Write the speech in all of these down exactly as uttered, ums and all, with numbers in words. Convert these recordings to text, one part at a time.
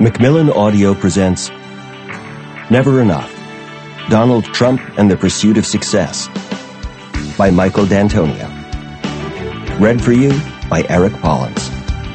Macmillan Audio presents Never Enough, Donald Trump and the Pursuit of Success by Michael D'Antonio. Read for you by Eric Pollins.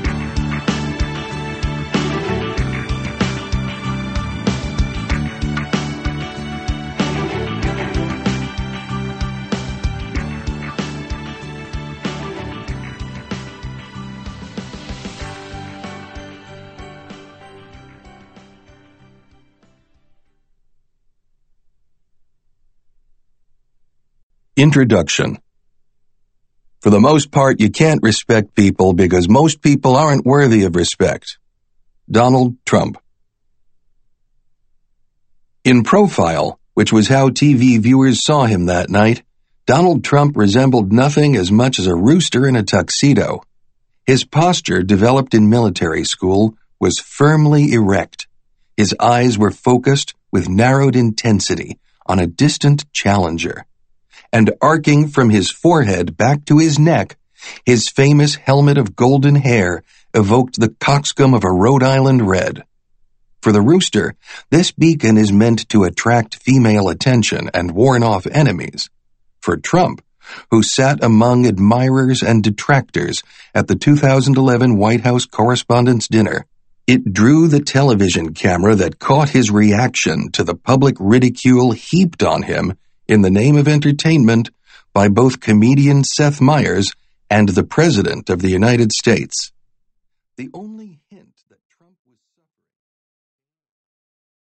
Introduction. For the most part, you can't respect people because most people aren't worthy of respect. Donald Trump. In profile, which was how T V viewers saw him that night, Donald Trump resembled nothing as much as a rooster in a tuxedo. His posture, developed in military school, was firmly erect. His eyes were focused with narrowed intensity on a distant challenger. And arcing from his forehead back to his neck, his famous helmet of golden hair evoked the coxcomb of a Rhode Island red. For the rooster, this beacon is meant to attract female attention and warn off enemies. For Trump, who sat among admirers and detractors at the two thousand eleven White House Correspondents' Dinner, it drew the television camera that caught his reaction to the public ridicule heaped on him in the name of entertainment by both comedian Seth Meyers and the President of the United States. The only hint